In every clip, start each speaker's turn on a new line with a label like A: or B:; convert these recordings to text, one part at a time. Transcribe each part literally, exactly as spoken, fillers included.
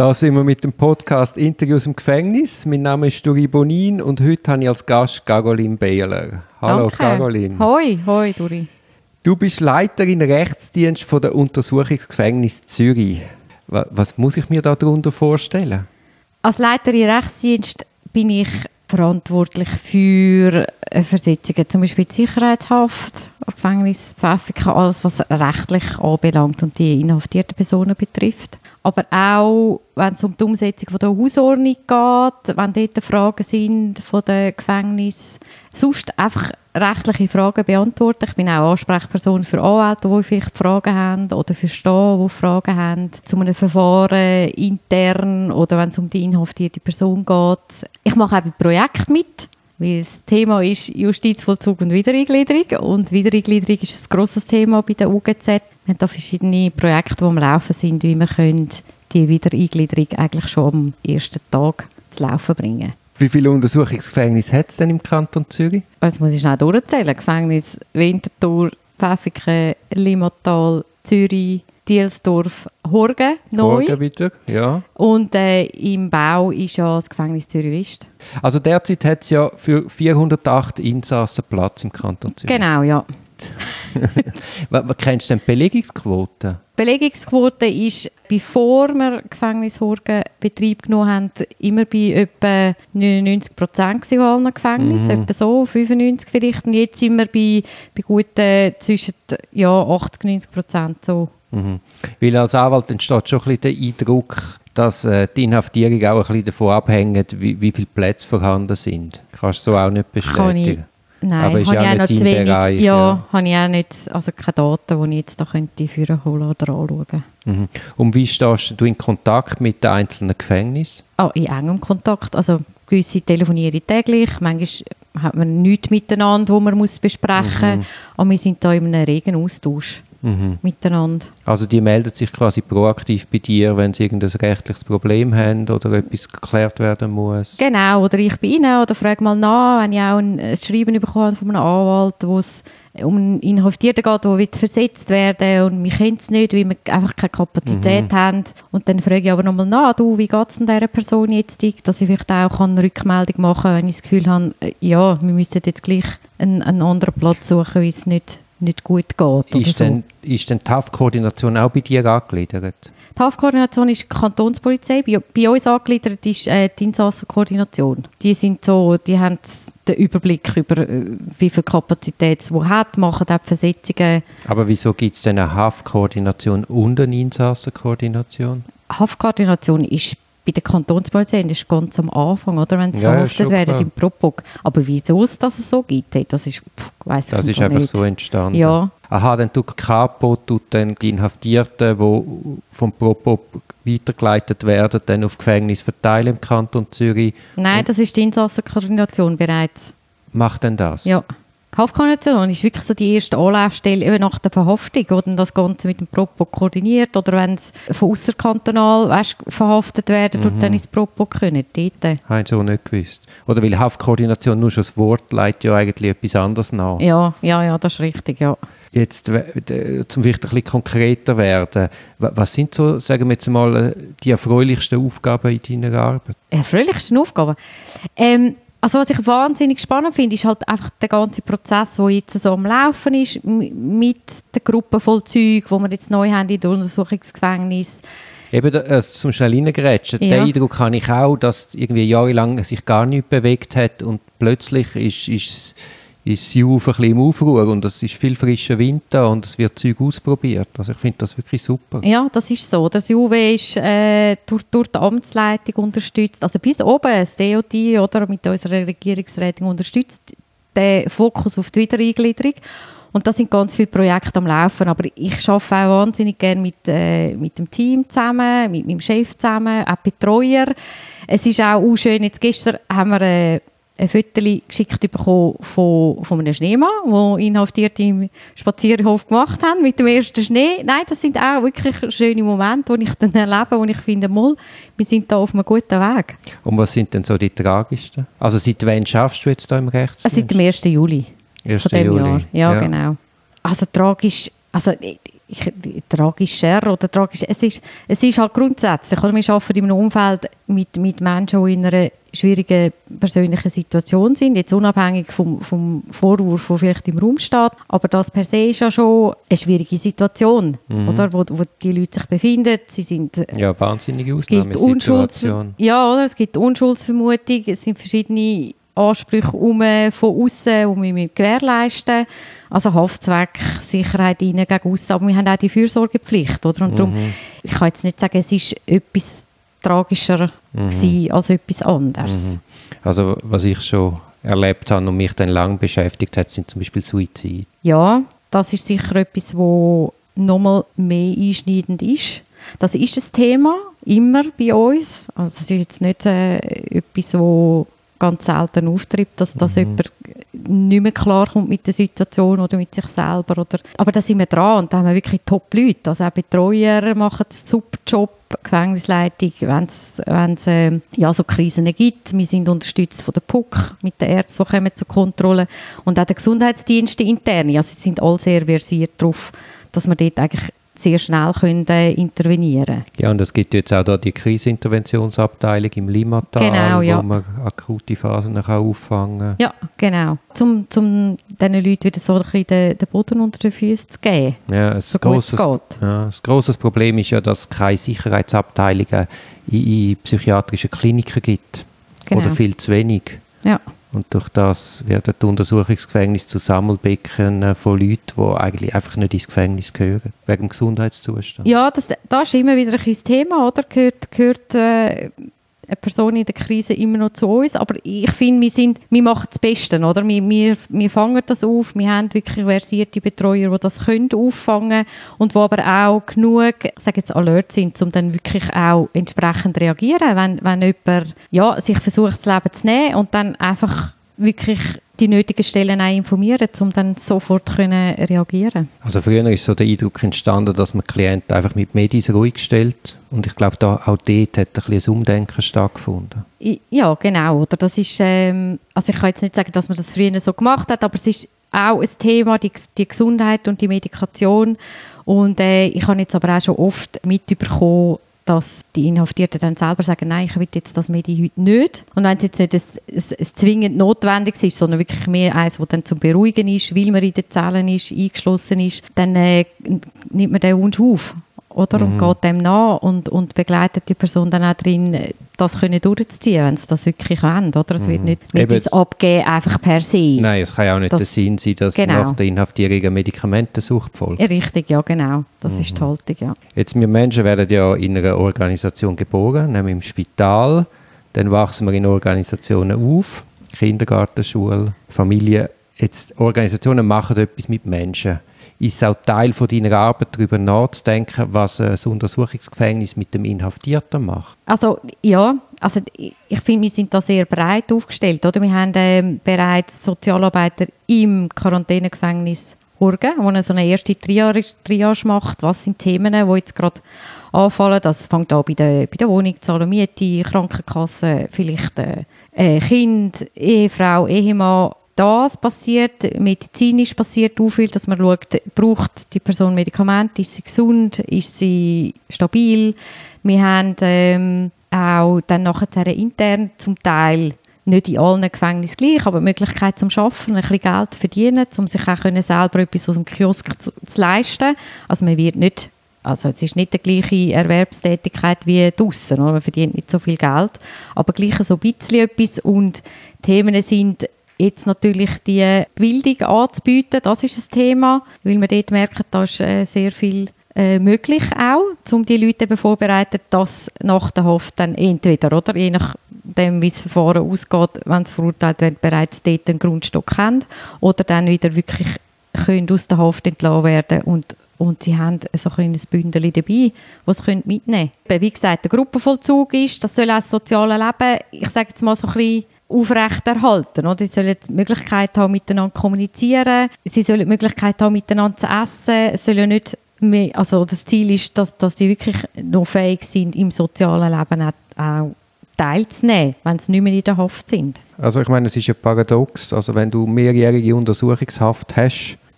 A: Da sind wir mit dem Podcast «Interviews im Gefängnis». Mein Name ist Duri Bonin und heute habe ich als Gast Caroline Behler. Hallo
B: Danke.
A: Caroline.
B: Hoi, hoi Duri.
A: Du bist Leiterin Rechtsdienst von der Untersuchungsgefängnis Zürich. Was muss ich mir darunter vorstellen?
B: Als Leiterin Rechtsdienst bin ich verantwortlich für Versetzungen, zum Beispiel die Sicherheitshaft, Gefängnis, F F K, alles was rechtlich anbelangt und die inhaftierten Personen betrifft. Aber auch, wenn es um die Umsetzung von der Hausordnung geht, wenn dort Fragen sind von den Gefängnissen, sonst einfach rechtliche Fragen beantworten. Ich bin auch Ansprechperson für Anwälte, die vielleicht Fragen haben, oder für Stehen, die Fragen haben, zu einem Verfahren intern oder wenn es um die inhaftierte Person geht. Ich mache auch bei Projekten mit, weil das Thema ist Justizvollzug und Wiedereingliederung. Und Wiedereingliederung ist ein grosses Thema bei der U G Z. Wir haben da verschiedene Projekte, die am Laufen sind, wie wir können die Wiedereingliederung eigentlich schon am ersten Tag zu Laufen bringen.
A: Wie viele Untersuchungsgefängnisse hat es denn im Kanton Zürich?
B: Das muss ich schnell durchzählen. Gefängnis Winterthur, Pfäffiken, Limmatal, Zürich, Dielsdorf, Horgen, neu.
A: Horgen wieder, ja.
B: Und äh, im Bau ist ja das Gefängnis Zürich West.
A: Also derzeit hat es ja für vierhundertacht Insassen Platz im Kanton Zürich.
B: Genau, ja.
A: was, was kennst du denn die Belegungsquote?
B: Die Belegungsquote ist, bevor wir Gefängnis Horgen Betrieb genommen haben, immer bei etwa neunundneunzig Prozent von allen Gefängnissen, mhm. etwa so, fünfundneunzig vielleicht. Und jetzt sind wir bei, bei guten zwischen ja, achtzig und neunzig Prozent so.
A: Mhm. Weil als Anwalt entsteht schon ein bisschen der Eindruck, dass äh, die Inhaftierung auch ein bisschen davon abhängt, wie, wie viele Plätze vorhanden sind. Kannst du so auch nicht bestätigen?
B: Nein,
A: aber ist
B: habe
A: ja
B: ich auch noch
A: nicht
B: zu
A: dein
B: wenig.
A: Bereich,
B: ja,
A: ja.
B: habe ich auch nicht, also keine Daten, die ich jetzt da könnte führen holen oder anschauen.
A: Mhm. Und wie stehst du in Kontakt mit den einzelnen Gefängnissen?
B: Ah, in engem Kontakt. Also gewisse telefonieren täglich, manchmal hat man nichts miteinander, das man muss besprechen muss. Mhm. Aber wir sind da in einem regen Austausch mhm. miteinander.
A: Also die melden sich quasi proaktiv bei dir, wenn sie irgendein rechtliches Problem haben oder etwas geklärt werden muss?
B: Genau, oder ich bin ihnen oder frage mal nach, wenn ich auch ein Schreiben bekomme von einem Anwalt, wo es um einen Inhaftierten geht, der versetzt werden und wir kennen es nicht, weil wir einfach keine Kapazität mhm. haben. Und dann frage ich aber nochmal nach, du, wie geht es dieser Person jetzt, dass ich vielleicht auch eine Rückmeldung machen kann, wenn ich das Gefühl habe, ja, wir müssen jetzt gleich einen, einen anderen Platz suchen, weil es nicht, nicht gut geht.
A: Ist,
B: so.
A: denn, ist denn die Haftkoordination auch bei dir angegliedert?
B: Die Haftkoordination ist die Kantonspolizei. Bei, bei uns angegliedert ist äh, die Insassenkoordination. Die sind so, die haben den Überblick über, wie viel Kapazität es wo hat, machen auch Versetzungen.
A: Aber wieso gibt es denn eine Haftkoordination und eine Insassenkoordination?
B: Haftkoordination ist bei der Kantonspolizei, das ist ganz am Anfang, oder, wenn sie
A: ja,
B: verhaftet werden im Propok. Aber wieso es das so gibt, das ist, pff, weiss ich
A: das ist einfach
B: nicht.
A: so entstanden?
B: Ja.
A: Aha, dann tut die Kapo tut dann die Inhaftierten, die vom Propop weitergeleitet werden, dann auf Gefängnis verteilen im Kanton Zürich.
B: Nein,
A: und
B: das ist die Insassenkoordination bereits.
A: Macht denn das?
B: Ja. Die Haftkoordination ist wirklich so die erste Anlaufstelle eben nach der Verhaftung, wo dann das Ganze mit dem Propok koordiniert oder wenn es von ausserkantonal weißt, verhaftet werden mhm. und dann ins Propok können. Dort.
A: Habe ich so nicht gewusst. Oder weil Haftkoordination nur schon das Wort leitet ja eigentlich etwas anderes nach.
B: Ja, ja, ja, das ist richtig, ja.
A: Jetzt, zum vielleicht ein bisschen konkreter werden, was sind so, sagen wir jetzt mal, die erfreulichsten Aufgaben in deiner Arbeit?
B: Erfreulichsten Aufgaben? Ähm, Also was ich wahnsinnig spannend finde, ist halt einfach der ganze Prozess, der jetzt so am Laufen ist, m- mit der Gruppenvollzug, die wir jetzt neu haben in der Untersuchungsgefängnis.
A: Eben, also zum schnell reingrätschen.
B: Ja.
A: Den Eindruck habe ich auch, dass irgendwie jahrelang sich gar nichts bewegt hat und plötzlich ist, ist, ist das Juve ein bisschen im Aufruhr und es ist viel frischer Wind da und es wird Zeug ausprobiert. Also ich finde das wirklich super.
B: Ja, das ist so. Das Juve ist äh, durch, durch die Amtsleitung unterstützt, also bis oben, das D O T oder mit unserer Regierungsrätin unterstützt den Fokus auf die Wiedereingliederung. Und da sind ganz viele Projekte am Laufen, aber ich arbeite auch wahnsinnig gerne mit, äh, mit dem Team zusammen, mit meinem Chef zusammen, auch Betreuer. Es ist auch, auch schön, jetzt gestern haben wir äh, ein Foto geschickt bekommen von, von einem Schneemann, den Inhaftierte im Spazierhof gemacht haben, mit dem ersten Schnee. Nein, das sind auch wirklich schöne Momente, die ich dann erlebe, wo ich finde, mal, wir sind da auf einem guten Weg.
A: Und was sind denn so die tragischsten? Also seit wann schaffst du jetzt da im Rechtsdienst?
B: Also seit dem ersten Juli.
A: ersten
B: Von dem
A: Juli.
B: Jahr. Ja, ja, genau. Also tragisch, also ich, tragischer oder tragisch. Es ist, es ist halt grundsätzlich, oder? Wir arbeiten in einem Umfeld mit, mit Menschen, die in einer schwierigen persönlichen Situation sind, jetzt unabhängig vom, vom Vorwurf, der vielleicht im Raum steht, aber das per se ist ja schon eine schwierige Situation, mhm. oder? Wo, wo die Leute sich befinden. Sie sind,
A: ja, wahnsinnige Ausnahmesituation.
B: Ja, oder? Es gibt Unschuldsvermutung, es sind verschiedene Ansprüche um, von außen, die wir gewährleisten. Also Haftzweck, Sicherheit innen gegen aussen, aber wir haben auch die Fürsorgepflicht, oder? Und mhm. darum, ich kann jetzt nicht sagen, es ist etwas tragischer mhm. gewesen als etwas anderes.
A: Mhm. Also was ich schon erlebt habe und mich dann lange beschäftigt hat, sind zum Beispiel Suizide.
B: Ja, das ist sicher etwas, wo nochmal mehr einschneidend ist. Das ist ein Thema, immer bei uns. Also das ist jetzt nicht äh, etwas, wo ganz selten auftritt, dass, dass mhm. jemand nicht mehr klarkommt mit der Situation oder mit sich selber. Oder, aber da sind wir dran und da haben wir wirklich Top-Leute. Also auch Betreuer machen einen super Job, Gefängnisleitung, wenn es äh, ja, so Krisen gibt. Wir sind unterstützt von der P U C mit den Ärzten, die kommen zur Kontrolle. Und auch der Gesundheitsdienste intern. Also sie sind alle sehr versiert darauf, dass wir dort eigentlich sehr schnell können, äh, intervenieren können.
A: Ja, und es gibt jetzt auch da die Kriseninterventionsabteilung im Limmatal,
B: genau, ja.
A: wo man akute Phasen kann auffangen kann.
B: Ja, genau. Um zum diesen Leuten wieder so ein bisschen den, den Boden unter den Füßen zu geben.
A: Ja, ein
B: so
A: grosses, ja, ein grosses Problem ist ja, dass es keine Sicherheitsabteilungen in, in psychiatrischen Kliniken gibt. Genau. Oder viel zu wenig.
B: Ja.
A: Und durch das werden die Untersuchungsgefängnisse zu Sammelbecken von Leuten, die eigentlich einfach nicht ins Gefängnis gehören, wegen dem Gesundheitszustand.
B: Ja, das, das ist immer wieder ein Thema, oder? Gehört, gehört äh, eine Person in der Krise immer noch zu uns, aber ich finde, wir, sind, wir machen das Beste, oder? Wir, wir, wir fangen das auf, wir haben wirklich versierte Betreuer, die das können auffangen und die aber auch genug, ich sage jetzt alert sind, um dann wirklich auch entsprechend zu reagieren, wenn, wenn jemand ja, sich versucht, das Leben zu nehmen und dann einfach wirklich die nötigen Stellen auch informieren, um dann sofort können reagieren.
A: Also früher ist so der Eindruck entstanden, dass man Klienten einfach mit Medis ruhig stellt und ich glaube, da, auch dort hat ein bisschen ein Umdenken stattgefunden.
B: Ja, genau. Oder das ist, ähm, also ich kann jetzt nicht sagen, dass man das früher so gemacht hat, aber es ist auch ein Thema, die, die Gesundheit und die Medikation und äh, ich habe jetzt aber auch schon oft mitbekommen, dass die Inhaftierten dann selber sagen, nein, ich will jetzt das Medi heute nicht. Und wenn es jetzt nicht ein, ein, ein zwingend notwendig ist, sondern wirklich mehr eins, das dann zum Beruhigen ist, weil man in den Zellen ist, eingeschlossen ist, dann äh, nimmt man den Wunsch auf, oder? Mhm. Und geht dem nach und, und begleitet die Person dann auch darin, das können durchzuziehen, wenn sie das wirklich wollen, oder? Es wird nicht Medis abgeben, einfach per se.
A: Nein, es kann ja auch nicht das, der Sinn sein, dass genau. nach der Inhaftierung eine Medikamentensucht folgt.
B: Richtig, ja, genau. Das mhm. ist die Haltung, ja.
A: Jetzt, wir Menschen werden ja in einer Organisation geboren, nämlich im Spital. Dann wachsen wir in Organisationen auf, Kindergarten, Schule, Familie. Jetzt, Organisationen machen etwas mit Menschen. Ist es auch Teil von deiner Arbeit, darüber nachzudenken, was ein Untersuchungsgefängnis mit dem Inhaftierten macht?
B: Also ja, also ich, ich finde, wir sind da sehr breit aufgestellt. Oder? Wir haben ähm, bereits Sozialarbeiter im Quarantänegefängnis Hurgen, wo so eine erste Triage macht. Was sind Themen, die jetzt gerade anfallen? Das fängt an bei der, bei der Wohnung, Zahlen, Miete, Krankenkasse, vielleicht äh, Kind, Ehefrau, Ehemann. Das passiert, medizinisch passiert auch viel, dass man schaut, braucht die Person Medikamente, ist sie gesund, ist sie stabil. Wir haben ähm, auch dann nachher intern zum Teil, nicht in allen Gefängnissen gleich, aber die Möglichkeit zum Arbeiten, ein bisschen Geld zu verdienen, um sich auch können, selber etwas aus dem Kiosk zu, zu leisten. Also man wird nicht, also es ist nicht die gleiche Erwerbstätigkeit wie draussen, oder? Man verdient nicht so viel Geld, aber gleich so ein bisschen etwas und Themen sind jetzt natürlich die Bildung anzubieten, das ist ein Thema, weil man dort merkt, da ist äh, sehr viel äh, möglich auch, um die Leute eben vorzubereiten, dass nach der Haft dann entweder, oder, je nachdem, wie das Verfahren ausgeht, wenn sie verurteilt werden, bereits dort einen Grundstock haben oder dann wieder wirklich können aus der Haft entlassen werden und Und sie haben so ein kleines Bündel dabei, das sie mitnehmen können. Wie gesagt, der Gruppenvollzug ist, das soll auch das soziale Leben, ich sage jetzt mal so ein bisschen, aufrechterhalten. Oder? Sie sollen die Möglichkeit haben, miteinander zu kommunizieren. Sie sollen die Möglichkeit haben, miteinander zu essen. Es soll ja nicht mehr, also das Ziel ist, dass, dass sie wirklich noch fähig sind, im sozialen Leben auch, auch teilzunehmen, wenn sie nicht mehr in der Haft sind.
A: Also ich meine, es ist ja paradox. Also wenn du mehrjährige Untersuchungshaft hast,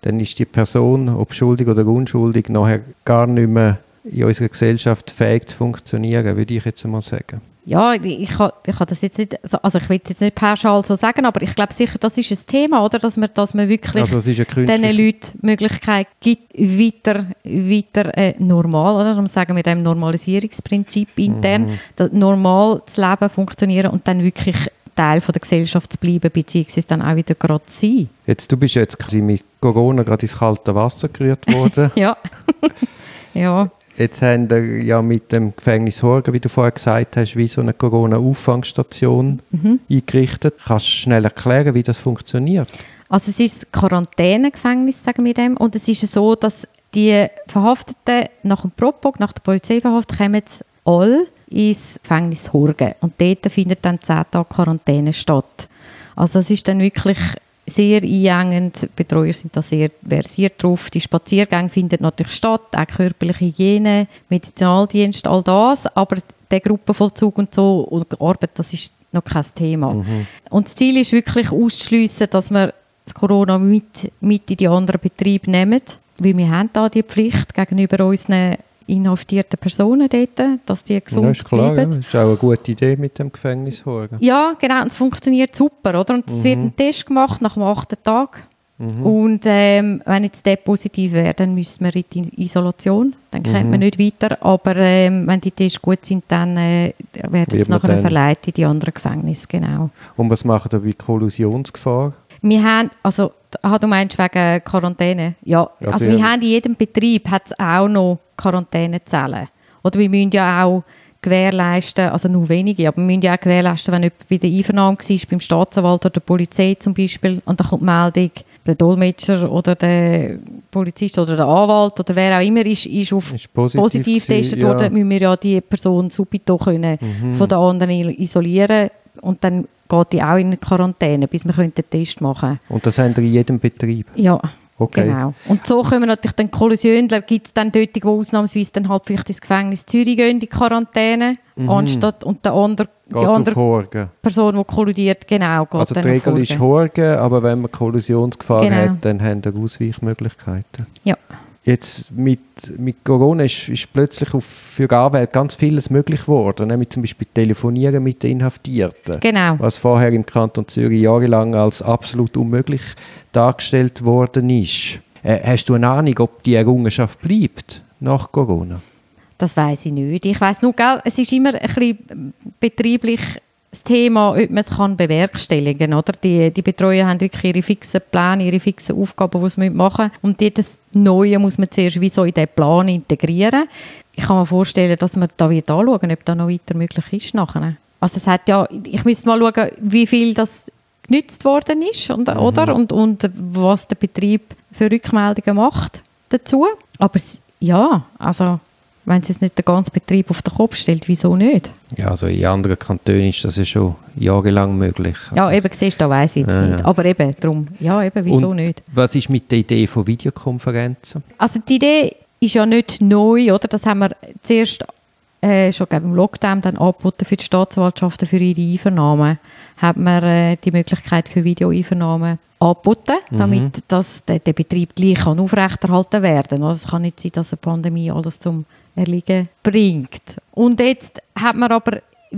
A: dann ist die Person, ob schuldig oder unschuldig, nachher gar nicht mehr in unserer Gesellschaft fähig zu funktionieren, würde ich jetzt mal sagen.
B: Ja, ich, ich, kann, ich kann das jetzt nicht, also ich will es jetzt nicht pauschal so sagen, aber ich glaube sicher, das ist ein Thema, oder? Dass man, dass man wirklich
A: also diesen
B: Leuten die Möglichkeit gibt, weiter, weiter äh, normal, oder? Darum sagen wir dem Normalisierungsprinzip intern, mhm. normal zu leben, funktionieren und dann wirklich Teil von der Gesellschaft zu bleiben, beziehungsweise dann auch wieder gerade zu sein.
A: Jetzt, du bist jetzt mit Corona gerade ins kalte Wasser gerührt worden.
B: Ja. Ja.
A: Jetzt haben wir ja mit dem Gefängnis Horgen, wie du vorher gesagt hast, wie so eine Corona-Auffangstation mhm. eingerichtet. Kannst du schnell erklären, wie das funktioniert?
B: Also es ist ein Quarantänegefängnis, sagen wir dem. Und es ist so, dass die Verhafteten nach dem Propog, nach der Polizeiverhaftung, kommen alle ins Gefängnis Horgen. Und dort findet dann zehn Tage Quarantäne statt. Also es ist dann wirklich sehr einengend, die Betreuer sind da sehr versiert drauf. Die Spaziergänge finden natürlich statt, auch körperliche Hygiene, Medizinaldienst, all das, aber der Gruppenvollzug und so und Arbeit, das ist noch kein Thema. Mhm. Und das Ziel ist wirklich auszuschliessen, dass wir das Corona mit, mit in die anderen Betriebe nehmen, weil wir haben da die Pflicht gegenüber unseren inhaftierten Personen dort, dass die gesund
A: ja, ist klar,
B: bleiben.
A: Ja. Das ist auch eine gute Idee mit dem Gefängnis Horgen.
B: Ja, genau, und es funktioniert super, oder? Und es mhm. wird ein Test gemacht nach dem achten Tag. Mhm. Und ähm, wenn jetzt der positiv wäre, dann müssen wir in die Isolation, dann kommt mhm. man nicht weiter. Aber ähm, wenn die Tests gut sind, dann äh, werden sie nachher verleiht in die anderen Gefängnisse, genau.
A: Und was macht ihr bei Kollusionsgefahr?
B: Wir haben, also, ah, du meinst wegen Quarantäne? Ja, also, also wir ja. haben in jedem Betrieb hat's auch noch Quarantänezellen. Oder wir müssen ja auch gewährleisten, also nur wenige, aber wir müssen ja auch gewährleisten, wenn jemand bei der Einvernahme war, beim Staatsanwalt oder der Polizei zum Beispiel, und dann kommt die Meldung, der Dolmetscher oder der Polizist oder der Anwalt oder wer auch immer ist, ist auf ist positiv, positiv getestet worden, ja. müssen wir ja die Person subito können mhm. von den anderen isolieren und dann geht die auch in Quarantäne, bis wir den Test machen können.
A: Und das haben wir in jedem Betrieb?
B: Ja.
A: Okay.
B: Genau. Und so kommen natürlich dann Kollisionler, gibt es dann dort, die ausnahmsweise dann halt vielleicht ins Gefängnis Zürich gehen, in die Quarantäne, mhm. anstatt, und der andere, die andere Person, die kollidiert, genau, geht
A: also
B: dann
A: die Regel ist Horgen, aber wenn man Kollisionsgefahr
B: genau.
A: hat, dann haben wir Ausweichmöglichkeiten.
B: Ja.
A: Jetzt mit, mit Corona ist, ist plötzlich auf, für die Anwälte ganz vieles möglich geworden, nämlich zum Beispiel Telefonieren mit den Inhaftierten,
B: genau.
A: was vorher im Kanton Zürich jahrelang als absolut unmöglich dargestellt worden ist. Äh, hast du eine Ahnung, ob die Errungenschaft bleibt nach Corona?
B: Das weiss ich nicht. Ich weiss nur, gell, es ist immer ein bisschen betrieblich das Thema, ob man es kann bewerkstelligen kann. Oder? Die, die Betreuer haben wirklich ihre fixen Pläne, ihre fixen Aufgaben, die sie machen müssen. Und das Neue muss man zuerst wie so in diesen Plan integrieren. Ich kann mir vorstellen, dass man da wird anschauen, ob das noch weiter möglich ist nachher. Also es hat ja, ich müsste mal schauen, wie viel das genützt worden ist und, mhm. oder? Und, und was der Betrieb für Rückmeldungen macht dazu. Aber ja, also wenn es jetzt nicht den ganzen Betrieb auf den Kopf stellt, wieso nicht?
A: Ja, also in anderen Kantonen ist das ja schon jahrelang möglich. Also
B: ja, eben, siehst du, da weiss ich jetzt ja, nicht. Ja. Aber eben, darum, ja, eben, wieso
A: und
B: nicht?
A: Was ist mit der Idee von Videokonferenzen?
B: Also die Idee ist ja nicht neu, oder? Das haben wir zuerst äh, schon im Lockdown dann angeboten für die Staatsanwaltschaften für ihre Einvernahmen. Haben wir äh, die Möglichkeit für Videoeinvernahmen angeboten, damit mhm. das, der, der Betrieb gleich kann aufrechterhalten werden. Also es kann nicht sein, dass eine Pandemie alles zum Erliegen bringt. Und jetzt hat man aber,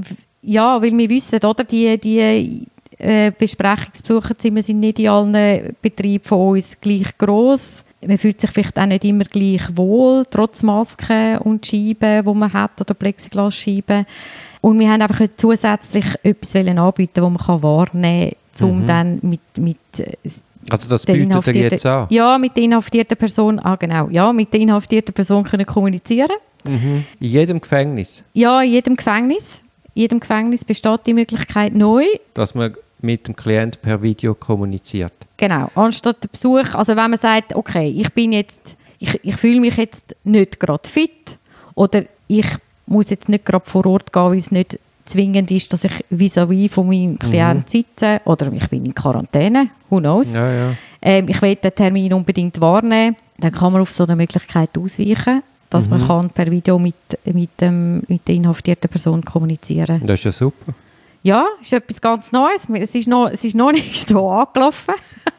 B: ja, weil wir wissen, oder, die, die äh, Besprechungsbesucherzimmer sind nicht in allen Betrieben von uns gleich gross. Man fühlt sich vielleicht auch nicht immer gleich wohl, trotz Masken und Scheiben, die man hat, oder Plexiglasscheiben. Und wir haben einfach zusätzlich etwas anbieten, das man wahrnehmen kann, um mhm. dann mit, mit
A: also das bietet ihr jetzt an?
B: Ja, mit der inhaftierten Person, ah genau, ja, mit der inhaftierten Person können kommunizieren.
A: Mhm. In jedem Gefängnis?
B: Ja, in jedem Gefängnis. In jedem Gefängnis besteht die Möglichkeit neu.
A: Dass man mit dem Klient per Video kommuniziert? Genau,
B: anstatt der Besuch, also wenn man sagt, okay, ich bin jetzt, ich, ich fühle mich jetzt nicht gerade fit oder ich muss jetzt nicht gerade vor Ort gehen, weil es nicht zwingend ist, dass ich vis-à-vis von meinem Klienten mhm. sitze oder ich bin in Quarantäne, who knows.
A: Ja, ja.
B: Ähm, ich will den Termin unbedingt wahrnehmen, dann kann man auf so eine Möglichkeit ausweichen, dass mhm. man kann per Video mit, mit, dem, mit der inhaftierten Person kommunizieren kann.
A: Das ist ja super.
B: Ja, ist etwas ganz Neues. Es ist noch, es ist noch nicht so angelaufen.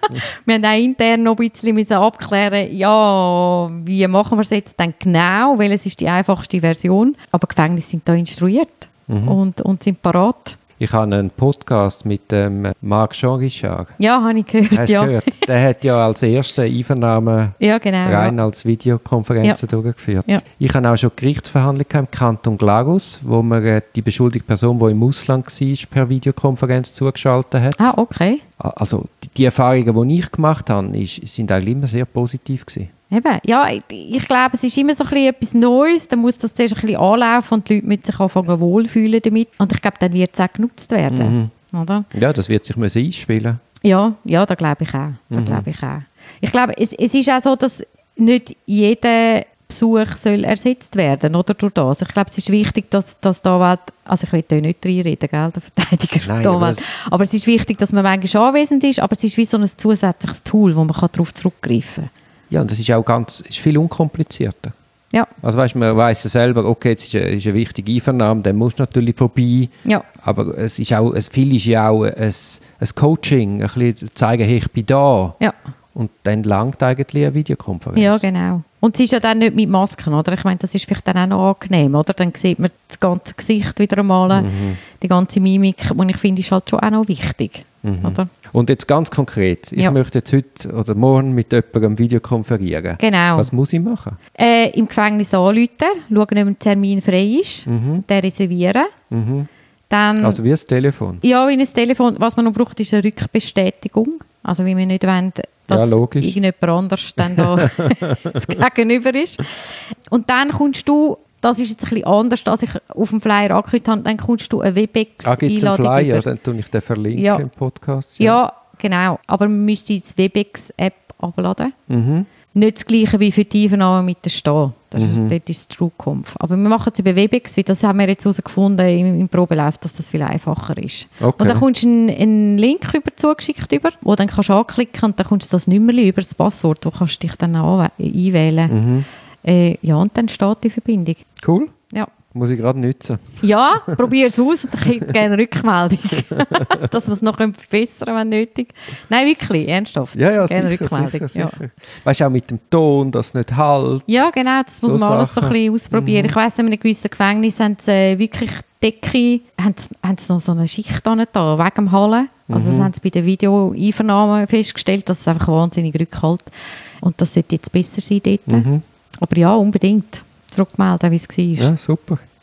B: Wir haben auch intern noch ein bisschen müssen abklären, ja, wie machen wir es jetzt denn genau, weil es ist die einfachste Version. Aber Gefängnisse sind da instruiert mhm. und, und sind parat.
A: Ich habe einen Podcast mit dem Marc Jean-Richard.
B: Ja, habe ich gehört.
A: Hast du
B: ja.
A: gehört? Der hat ja als erste Einvernahme
B: ja, genau,
A: rein
B: ja.
A: als Videokonferenzen ja. durchgeführt.
B: Ja.
A: Ich habe auch schon Gerichtsverhandlungen im Kanton Glarus, wo man äh, die beschuldigte Person, die im Ausland war, per Videokonferenz zugeschaltet hat.
B: Ah, okay.
A: Also die, die Erfahrungen, die ich gemacht habe, ist, sind eigentlich immer sehr positiv gewesen.
B: Eben, ja, ich, ich glaube, es ist immer so ein bisschen etwas Neues, dann muss das zuerst ein bisschen anlaufen und die Leute müssen sich anfangen wohlfühlen damit und ich glaube, dann wird es auch genutzt werden,
A: mhm.
B: oder?
A: Ja, das wird sich müssen einspielen.
B: Ja, ja, da glaube ich auch, da
A: mhm.
B: glaube ich auch. Ich glaube, es, es ist auch so, dass nicht jeder Besuch soll ersetzt werden, oder, durch das. Ich glaube, es ist wichtig, dass, dass da Welt, also ich will da nicht reinreden, gell, der Verteidiger.
A: Nein,
B: da
A: aber,
B: es, aber es ist wichtig, dass man manchmal anwesend ist, aber es ist wie so ein zusätzliches Tool, wo man darauf zurückgreifen kann.
A: Ja, und das ist auch ganz, ist viel unkomplizierter.
B: Ja.
A: Also weißt, man weiss ja selber, okay, jetzt ist eine, ist eine wichtige Einvernahme, dann muss natürlich vorbei.
B: Ja.
A: Aber es ist auch, es, viel ist ja auch ein, ein Coaching, ein bisschen zeigen, hey, ich bin da.
B: Ja.
A: Und dann langt eigentlich eine Videokonferenz.
B: Ja, genau. Und es ist ja dann nicht mit Masken, oder? Ich meine, das ist vielleicht dann auch noch angenehm, oder? Dann sieht man das ganze Gesicht wieder einmal, mhm. die ganze Mimik, und ich finde, ist halt schon auch noch wichtig, mhm. oder?
A: Und jetzt ganz konkret, ich ja. möchte jetzt heute oder morgen mit jemandem Videokonferieren.
B: Genau.
A: Was muss ich machen?
B: Äh, im Gefängnis anrufen, schauen, ob ein Termin frei ist,
A: mhm.
B: den reservieren.
A: Mhm.
B: Dann,
A: also wie ein Telefon?
B: Ja, wie ein Telefon. Was man noch braucht, ist eine Rückbestätigung. Also wie wir nicht wollen, dass
A: ja,
B: irgendjemand anders dann da das Gegenüber ist. Und dann kommst du, das ist jetzt ein bisschen anders, als ich auf dem Flyer angekündigt habe, dann kommst du eine WebEx-Einladung
A: ah, gibt es einen Flyer? Über. Dann tue ich den verlinken ja. im Podcast.
B: Ja. ja, genau. Aber man müsste die WebEx-App abladen.
A: Mhm.
B: Nicht das Gleiche wie für die Einvernahme mit der Stehen. Das
A: mhm.
B: ist, das ist TrueConf. Aber wir machen es über WebEx, weil das haben wir jetzt herausgefunden im, im Probelauf, dass das viel einfacher ist.
A: Okay.
B: Und dann kommst du einen, einen Link über zugeschickt über, wo dann kannst du anklicken und dann kommst du das Nummerli über das Passwort, wo kannst du dich dann auch einwählen.
A: Mhm.
B: Äh, ja, und dann steht die Verbindung.
A: Cool.
B: Ja.
A: Muss ich gerade nutzen.
B: Ja, probier es aus und ich hätte gerne Rückmeldung. Dass wir es noch verbessern können, wenn nötig. Nein, wirklich, ernsthaft.
A: Ja, ja,
B: gerne
A: sicher,
B: Rückmeldung.
A: sicher, sicher.
B: Ja.
A: Weißt du, auch mit dem Ton, dass es nicht halt.
B: Ja, genau, das so muss man alles so ein bisschen ausprobieren. Mhm. Ich weiss, in einem gewissen Gefängnis haben sie äh, wirklich Decke, haben sie, haben sie noch so eine Schicht da, wegen dem Hallen. Also das mhm. haben sie bei der Videoeinvernahmen festgestellt, dass es einfach wahnsinnig rückhält. Und das sollte jetzt besser sein dort.
A: Mhm.
B: Aber ja, unbedingt zurückmelden, wie es war.
A: Ja, super.